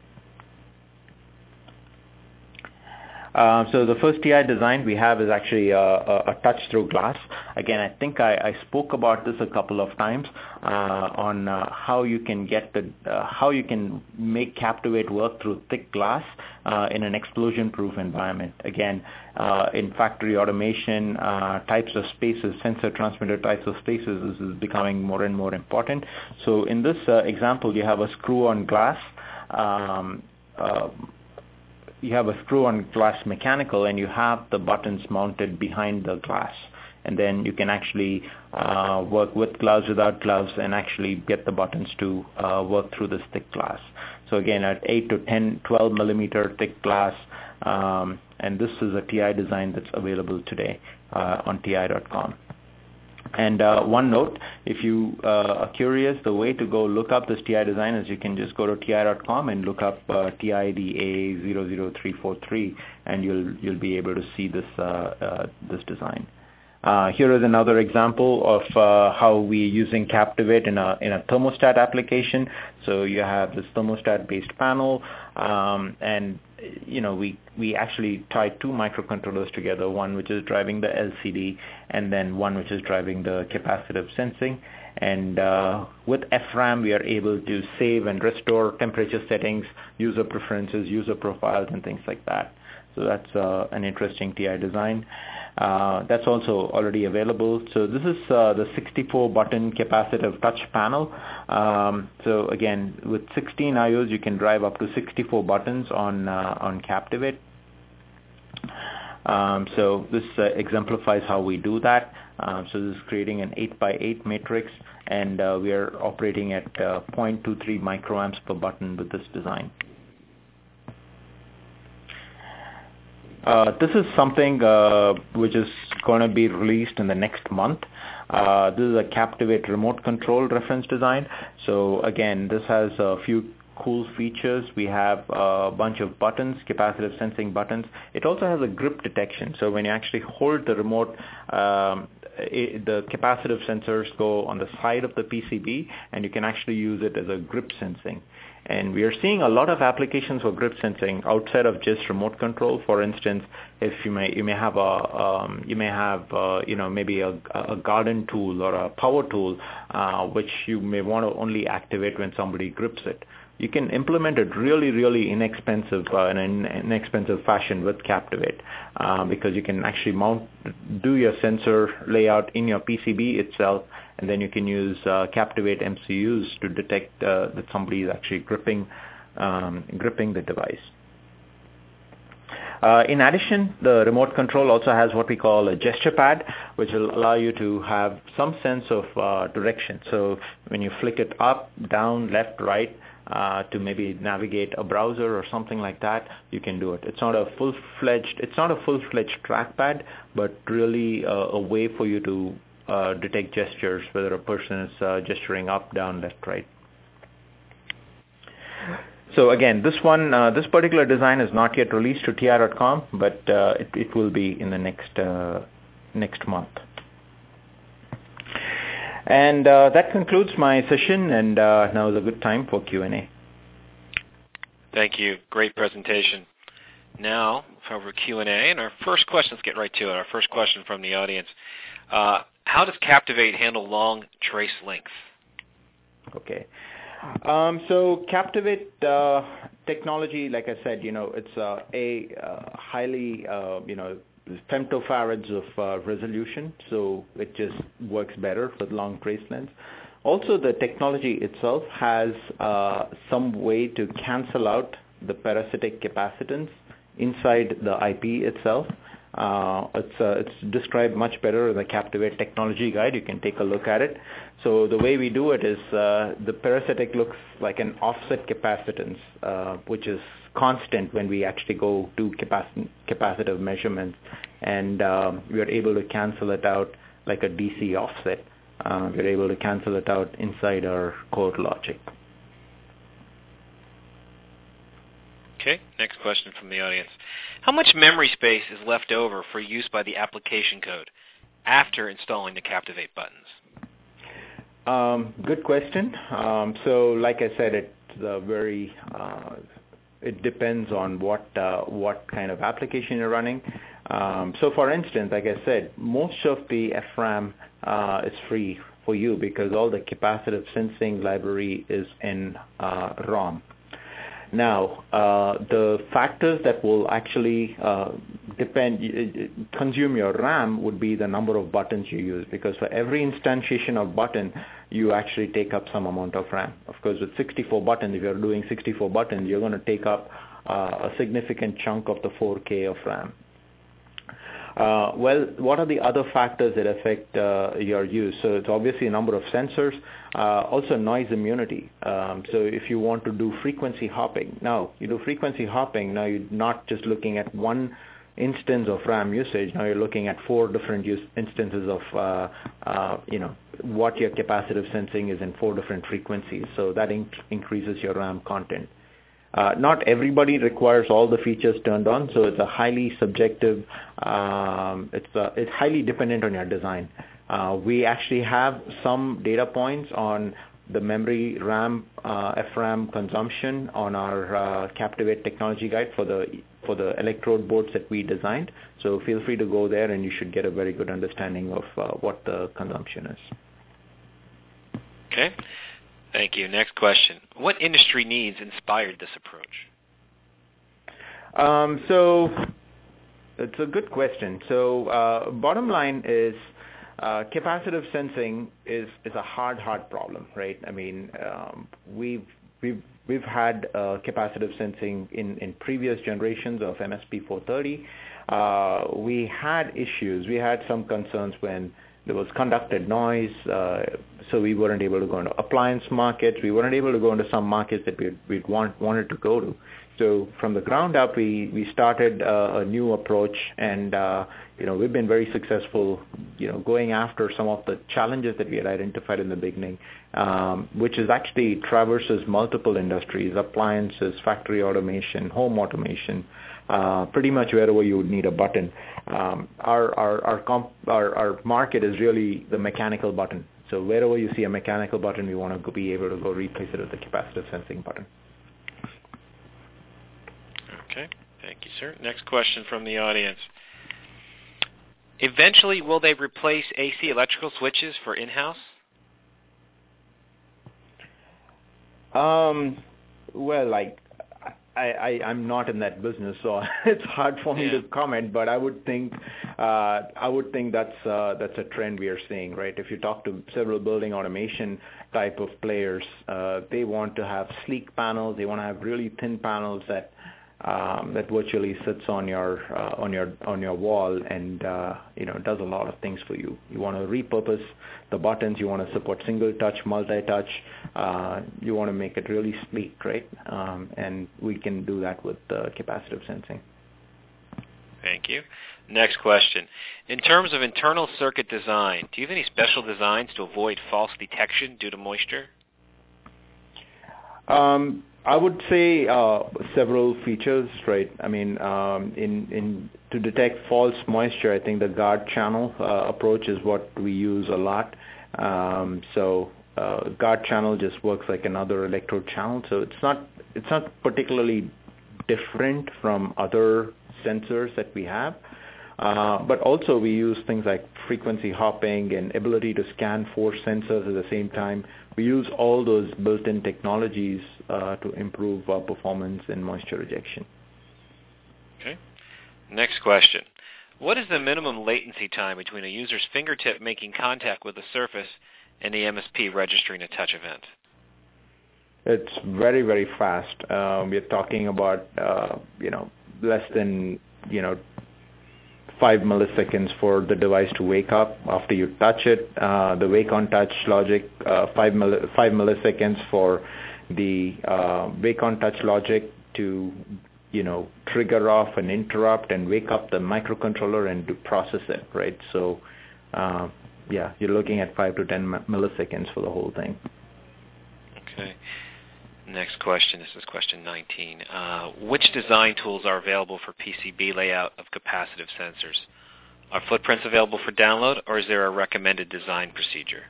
Uh, so the first T I design we have is actually a, a, a touch-through glass. Again, I think I, I spoke about this a couple of times uh, on uh, how you can get the uh, how you can make Captivate work through thick glass uh, in an explosion-proof environment. Again, uh, in factory automation, uh, types of spaces, sensor transmitter types of spaces, this is becoming more and more important. So in this uh, example, you have a screw-on glass. Um, uh, You have a screw-on glass mechanical, and you have the buttons mounted behind the glass. And then you can actually uh, work with gloves, without gloves, and actually get the buttons to uh, work through this thick glass. So again, at eight to ten, twelve millimeter thick glass, um, and this is a T I design that's available today uh, on ti dot com. And uh, one note, if you uh, are curious, the way to go look up this T I design is you can just go to ti dot com and look up uh, T I D A zero zero three four three, and you'll you'll be able to see this uh, uh, this design. Uh, here is another example of uh, how we're using Captivate in a in a thermostat application. So you have this thermostat-based panel, um, and you know we we actually tie two microcontrollers together, one which is driving the L C D, and then one which is driving the capacitive sensing. And uh, with F RAM, we are able to save and restore temperature settings, user preferences, user profiles, and things like that. So that's uh, an interesting T I design. Uh, that's also already available. So this is uh, the sixty-four button capacitive touch panel. Um, so again, with sixteen I Os, you can drive up to sixty-four buttons on uh, on Captivate. Um, so this uh, exemplifies how we do that. Uh, so this is creating an eight by eight matrix, and uh, we are operating at uh, zero point two three microamps per button with this design. Uh, this is something uh, which is going to be released in the next month. Uh, this is a Captivate remote control reference design. So again, this has a few cool features. We have a bunch of buttons, capacitive sensing buttons. It also has a grip detection. So when you actually hold the remote, um, it, the capacitive sensors go on the side of the P C B, and you can actually use it as a grip sensing. And we are seeing a lot of applications for grip sensing outside of just remote control. For instance, if you may you may have a um, you may have uh, you know maybe a, a garden tool or a power tool uh, which you may want to only activate when somebody grips it. You can implement it really, really inexpensive uh, in an inexpensive fashion with Captivate uh, because you can actually mount, do your sensor layout in your P C B itself, and then you can use uh, Captivate M C Us to detect uh, that somebody is actually gripping, um, gripping the device. Uh, in addition, the remote control also has what we call a gesture pad, which will allow you to have some sense of uh, direction. So when you flick it up, down, left, right, Uh, to maybe navigate a browser or something like that, you can do it. It's not a full-fledged, it's not a full-fledged trackpad, but really uh, a way for you to uh, detect gestures, whether a person is uh, gesturing up, down, left, right. So again, this one, uh, this particular design is not yet released to T I dot com, but uh, it, it will be in the next uh, next month. And uh, that concludes my session, and uh, now is a good time for Q and A. Thank you. Great presentation. Now, for Q and A, and our first question, let's get right to it. Our first question from the audience. Uh, how does Captivate handle long trace lengths? Okay. Um, so Captivate uh, technology, like I said, you know, it's uh, a uh, highly, uh, you know, femtofarads of uh, resolution, so it just works better with long trace lengths. Also, the technology itself has uh, some way to cancel out the parasitic capacitance inside the I P itself. Uh, it's uh, it's described much better in the Captivate technology guide. You can take a look at it. So the way we do it is uh, the parasitic looks like an offset capacitance, uh, which is constant when we actually go do capac- capacitive measurements, and uh, we are able to cancel it out like a D C offset. Uh, we're able to cancel it out inside our core logic. Okay, next question from the audience. How much memory space is left over for use by the application code after installing the Captivate buttons? Um, good question. Um, so like I said, it's a very... Uh, It depends on what uh, what kind of application you're running. Um, so, for instance, like I said, most of the F RAM uh, is free for you because all the capacitive sensing library is in uh, ROM. Now, uh, the factors that will actually uh, depend consume your RAM would be the number of buttons you use, because for every instantiation of button, you actually take up some amount of RAM. Of course, with sixty-four buttons, if you're doing sixty-four buttons, you're going to take up uh, a significant chunk of the four K of RAM. Uh, well, what are the other factors that affect uh, your use? So it's obviously a number of sensors, uh, also noise immunity. Um, so if you want to do frequency hopping, now you do frequency hopping, now you're not just looking at one instance of RAM usage. Now you're looking at four different use instances of, uh, uh, you know, what your capacitive sensing is in four different frequencies. So that inc- increases your RAM content. Uh, not everybody requires all the features turned on, so it's a highly subjective, um, it's, uh, it's highly dependent on your design. Uh, we actually have some data points on the memory RAM, uh, F RAM consumption on our uh, Captivate technology guide for the for the electrode boards that we designed. So feel free to go there, and you should get a very good understanding of uh, what the consumption is. Okay. Thank you. Next question. What industry needs inspired this approach? Um, so it's a good question. So uh, bottom line is uh, capacitive sensing is, is a hard, hard problem, right? I mean, um, we've, we've, we've had uh, capacitive sensing in, in previous generations of M S P four thirty. Uh, we had issues. We had some concerns when there was conducted noise, uh, so we weren't able to go into appliance markets. We weren't able to go into some markets that we'd, we'd want, wanted to go to. So from the ground up, we, we started uh, a new approach, and uh, you know, we've been very successful, you know, going after some of the challenges that we had identified in the beginning, um, which is actually traverses multiple industries, appliances, factory automation, home automation, uh, pretty much wherever you would need a button. Um, our, our, our, comp, our, our market is really the mechanical button. So wherever you see a mechanical button, we want to be able to go replace it with a capacitive sensing button. Okay. Thank you, sir. Next question from the audience. Eventually, will they replace A C electrical switches for in-house? Um, well, like, I, I, I'm not in that business, so it's hard for me yeah. to comment. But I would think, uh, I would think that's uh, that's a trend we are seeing, right? If you talk to several building automation type of players, uh, they want to have sleek panels. They want to have really thin panels that um, that virtually sits on your uh, on your on your wall and uh, you know does a lot of things for you. You want to repurpose the buttons. You want to support single touch, multi-touch. Uh, you want to make it really sleek, right? Um, and we can do that with uh, capacitive sensing. Thank you. Next question. In terms of internal circuit design, do you have any special designs to avoid false detection due to moisture? Um, I would say uh, several features, right? I mean, um, in, in to detect false moisture, I think the guard channel uh, approach is what we use a lot. Um, so uh, guard channel just works like another electrode channel, so it's not it's not particularly different from other sensors that we have. Uh, but also we use things like frequency hopping and ability to scan four sensors at the same time. We use all those built-in technologies uh, to improve our performance in moisture rejection. Okay. Next question. What is the minimum latency time between a user's fingertip making contact with the surface and the M S P registering a touch event? It's very, very fast. Uh, we're talking about, uh, you know, less than, you know, five milliseconds for the device to wake up after you touch it. Uh, the wake on touch logic, uh, five, milli- five milliseconds for the uh, wake on touch logic to, you know, trigger off an interrupt and wake up the microcontroller and to process it, right? So, uh, yeah, you're looking at five to ten milliseconds for the whole thing. Okay. Next question. This is question nineteen. Uh, which design tools are available for P C B layout of capacitive sensors? Are footprints available for download, or is there a recommended design procedure?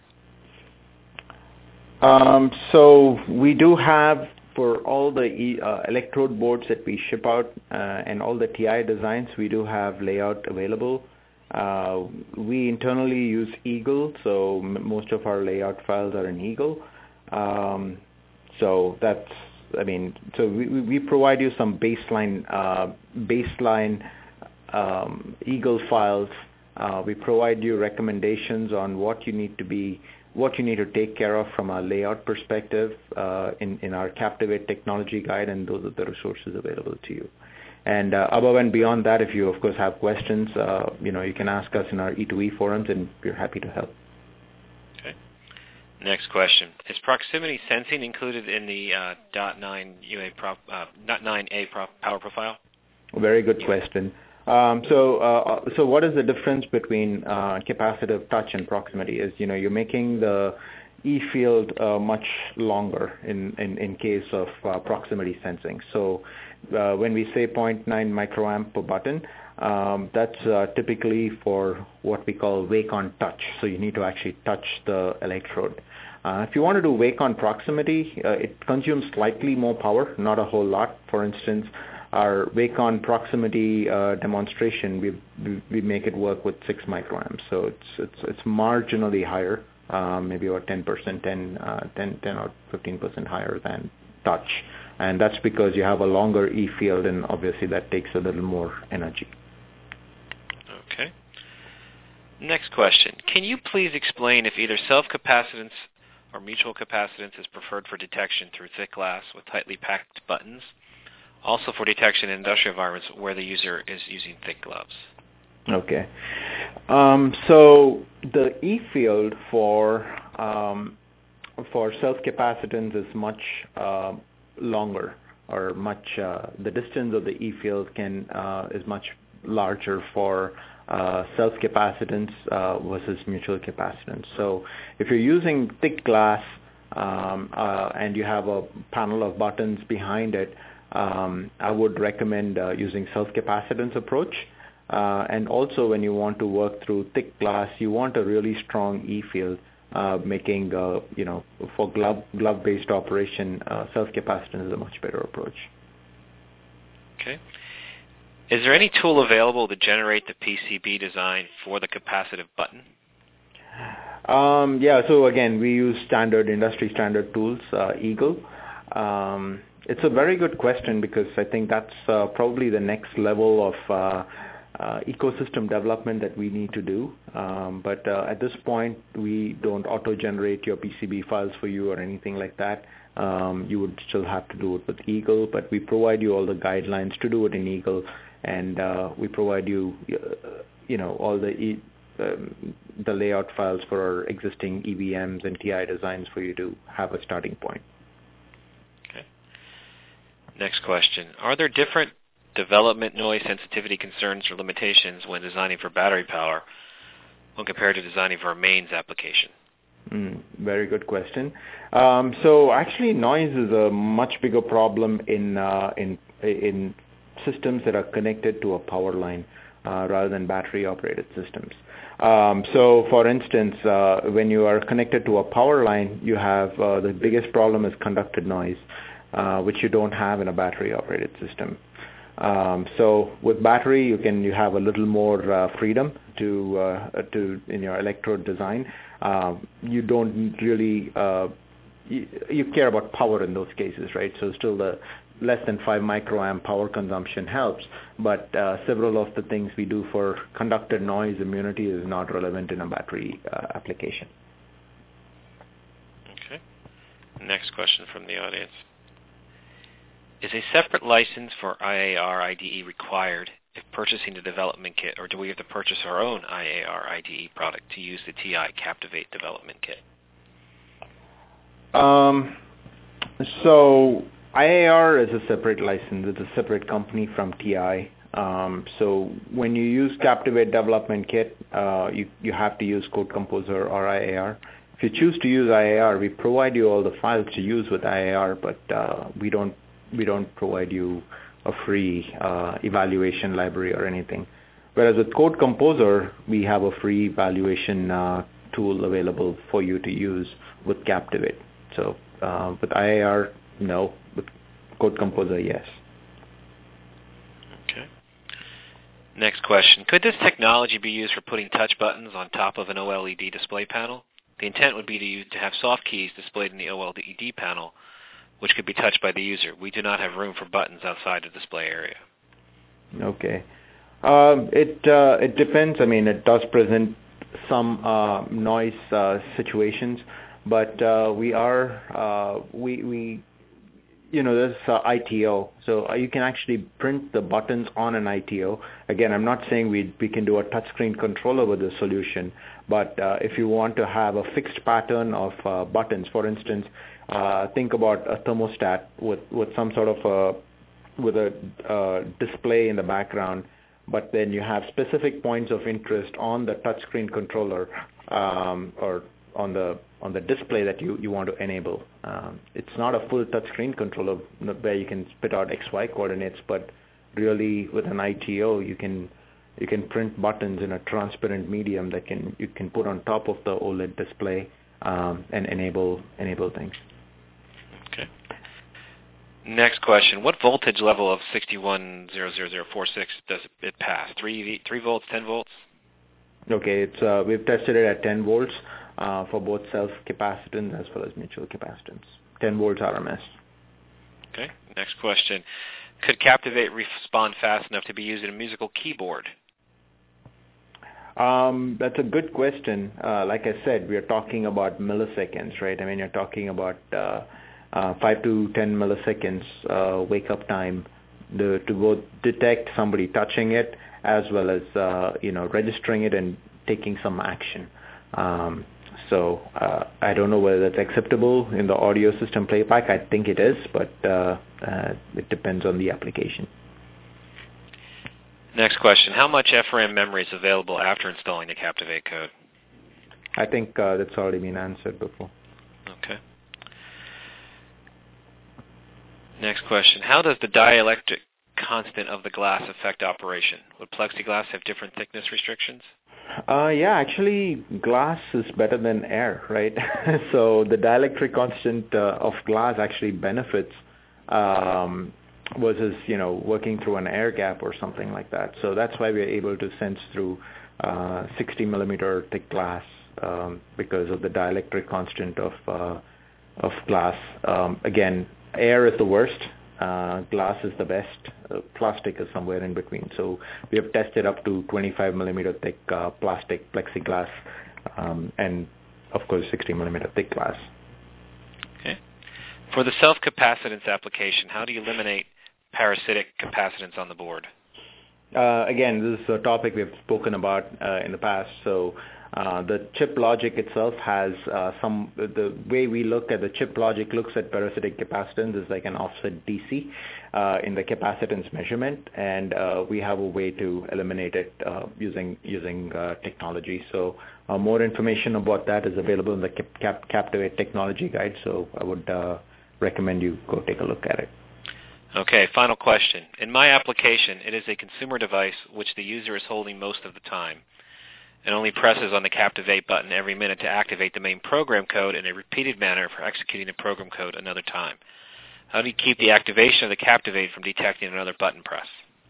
Um, so we do have, for all the e, uh, electrode boards that we ship out uh, and all the T I designs, we do have layout available. Uh, we internally use Eagle, so m- most of our layout files are in Eagle. Um, So that's, I mean, so we, we provide you some baseline, uh, baseline um, Eagle files. Uh, we provide you recommendations on what you need to be, what you need to take care of from a layout perspective uh, in, in our Captivate technology guide, and those are the resources available to you. And uh, above and beyond that, if you, of course, have questions, uh, you know, you can ask us in our E two E forums, and we're happy to help. Next question. Is proximity sensing included in the uh, dot nine U A prop, uh, dot nine A prop power profile? Very good question. Um, so, uh, so what is the difference between uh, capacitive touch and proximity? Is, you know, you're making the E field uh, much longer in, in, in case of uh, proximity sensing. So, uh, when we say zero point nine microamp per button, um, that's uh, typically for what we call wake on touch. So you need to actually touch the electrode. Uh, if you want to do wake on proximity, uh, it consumes slightly more power, not a whole lot. For instance, our wake on proximity uh, demonstration, we, we we make it work with six microamps. So it's it's it's marginally higher, um, maybe about ten percent, ten, uh, ten, ten or fifteen percent higher than touch. And that's because you have a longer E field, and obviously that takes a little more energy. Okay. Next question. Can you please explain if either self-capacitance or mutual capacitance is preferred for detection through thick glass with tightly packed buttons? Also for detection in industrial environments where the user is using thick gloves. Okay. Um, so the E field for um, for self-capacitance is much uh, longer, or much uh, the distance of the E field can uh, is much larger for uh, self-capacitance uh, versus mutual capacitance. So if you're using thick glass um, uh, and you have a panel of buttons behind it, um, I would recommend uh, using self-capacitance approach. Uh, and also when you want to work through thick glass, you want a really strong E field, uh, making, uh, you know, for glove, glove-based operation, uh, self-capacitance is a much better approach. Okay. Is there any tool available to generate the P C B design for the capacitive button? Um, yeah, so again, we use standard, industry standard tools, uh, Eagle. Um, it's a very good question because I think that's uh, probably the next level of uh, uh, ecosystem development that we need to do. Um, but uh, at this point, we don't auto-generate your P C B files for you or anything like that. Um, you would still have to do it with Eagle, but we provide you all the guidelines to do it in Eagle, and uh, we provide you, uh, you know, all the e- um, the layout files for our existing E V Ms and T I designs for you to have a starting point. Okay. Next question: are there different development noise sensitivity concerns or limitations when designing for battery power when compared to designing for a mains application? Mm, very good question. Um, so actually, noise is a much bigger problem in uh, in in systems that are connected to a power line uh, rather than battery-operated systems. Um, so, for instance, uh, when you are connected to a power line, you have uh, the biggest problem is conducted noise, uh, which you don't have in a battery-operated system. Um, so with battery, you can you have a little more uh, freedom to uh, to in your electrode design. Uh, you don't really uh, you, you care about power in those cases, right? So still the less than five microamp power consumption helps, but uh, several of the things we do for conducted noise immunity is not relevant in a battery uh, application. Okay. Next question from the audience. Is a separate license for I A R I D E required if purchasing the development kit, or do we have to purchase our own I A R I D E product to use the T I Captivate development kit? Um, so I A R is a separate license. It's a separate company from T I. Um, so when you use Captivate development kit, uh, you, you have to use Code Composer or I A R. If you choose to use I A R, we provide you all the files to use with I A R, but uh, we don't we don't provide you a free uh, evaluation library or anything. Whereas with Code Composer, we have a free evaluation uh, tool available for you to use with Captivate. So uh, with I A R, no. With Code Composer, yes. Okay. Next question. Could this technology be used for putting touch buttons on top of an O L E D display panel? The intent would be to, use, to have soft keys displayed in the O L E D panel, which could be touched by the user. We do not have room for buttons outside the display area. Okay. Um, it uh, it depends. I mean, it does present some uh, noise uh, situations, but uh, we are uh, we we you know there's uh, I T O, so uh, you can actually print the buttons on an I T O. Again, I'm not saying we we can do a touchscreen controller with the solution, but uh, if you want to have a fixed pattern of uh, buttons, for instance. Uh, think about a thermostat with, with some sort of a, with a uh, display in the background, but then you have specific points of interest on the touchscreen controller um, or on the on the display that you, you want to enable. Um, it's not a full touchscreen controller where you can spit out X Y coordinates, but really with an I T O you can you can print buttons in a transparent medium that can you can put on top of the OLED display um, and enable enable things. Okay. Next question. What voltage level of sixty-one zero zero zero four six does it pass? Three, three volts, ten volts? Okay, it's uh, we've tested it at ten volts uh, for both self-capacitance as well as mutual capacitance. ten volts R M S. Okay. Next question. Could Captivate respond fast enough to be used in a musical keyboard? Um, that's a good question. Uh, like I said, we are talking about milliseconds, right? I mean, you're talking about uh, uh, five to ten milliseconds uh, wake-up time to, to both detect somebody touching it as well as, uh, you know, registering it and taking some action. Um, so uh, I don't know whether that's acceptable in the audio system playback. I think it is, but uh, uh, it depends on the application. Next question. How much F RAM memory is available after installing the Captivate code? I think uh, that's already been answered before. Okay. Next question. How does the dielectric constant of the glass affect operation? Would plexiglass have different thickness restrictions? Uh, yeah, actually, glass is better than air, right? So the dielectric constant uh, of glass actually benefits um, versus, you know, working through an air gap or something like that. So that's why we're able to sense through uh, sixty millimeter thick glass um, because of the dielectric constant of uh, of glass. Um, again, air is the worst. Uh, glass is the best. Uh, plastic is somewhere in between. So we have tested up to twenty-five millimeter thick uh, plastic plexiglass um, and, of course, sixty millimeter thick glass. Okay. For the self-capacitance application, how do you eliminate parasitic capacitance on the board? Uh, again, this is a topic we've spoken about uh, in the past. So uh, the chip logic itself has uh, some, the way we look at the chip logic looks at parasitic capacitance is like an offset D C uh, in the capacitance measurement, and uh, we have a way to eliminate it uh, using using uh, technology. So uh, more information about that is available in the Cap- Cap- Captivate technology guide, so I would uh, recommend you go take a look at it. Okay, final question. In my application, it is a consumer device which the user is holding most of the time and only presses on the Captivate button every minute to activate the main program code in a repeated manner for executing the program code another time. How do you keep the activation of the Captivate from detecting another button press?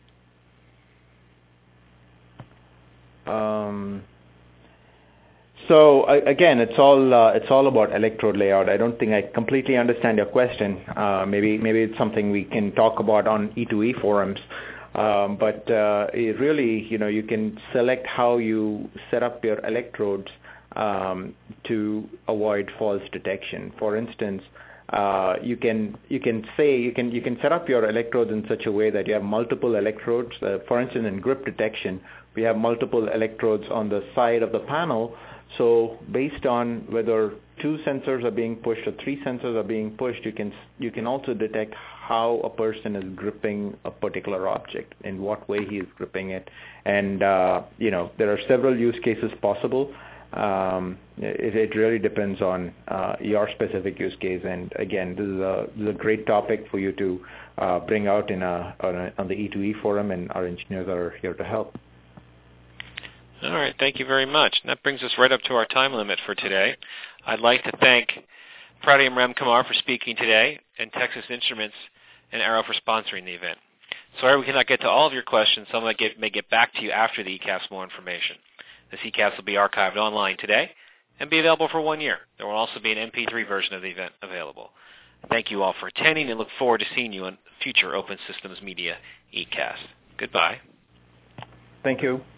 Um, so uh, again, it's all uh, it's all about electrode layout. I don't think I completely understand your question. Uh, maybe maybe it's something we can talk about on E two E forums. Um, but uh, it really, you know, you can select how you set up your electrodes um, to avoid false detection. For instance, uh, you can you can say you can you can set up your electrodes in such a way that you have multiple electrodes. Uh, for instance, in grip detection, we have multiple electrodes on the side of the panel. So based on whether two sensors are being pushed or three sensors are being pushed, you can you can also detect how a person is gripping a particular object, in what way he is gripping it, and uh, you know there are several use cases possible. Um, it, it really depends on uh, your specific use case. And again, this is a this is a great topic for you to uh, bring out in a, on, a, on the E two E forum, and our engineers are here to help. All right, thank you very much. And that brings us right up to our time limit for today. I'd like to thank Pradyum Ramkumar for speaking today, and Texas Instruments and Arrow for sponsoring the event. Sorry we cannot get to all of your questions. Some may get, may get back to you after the E CAPS more information. This E CAPS will be archived online today and be available for one year. There will also be an M P three version of the event available. Thank you all for attending, and look forward to seeing you on future Open Systems Media E CAPS. Goodbye. Thank you.